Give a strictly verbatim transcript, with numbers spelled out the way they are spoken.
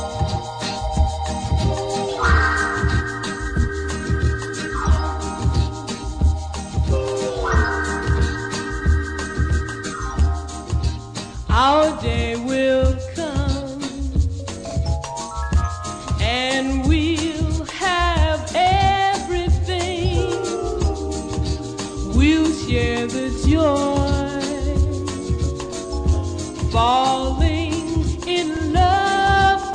Our day will come and we'll have everything. We'll share the joy. For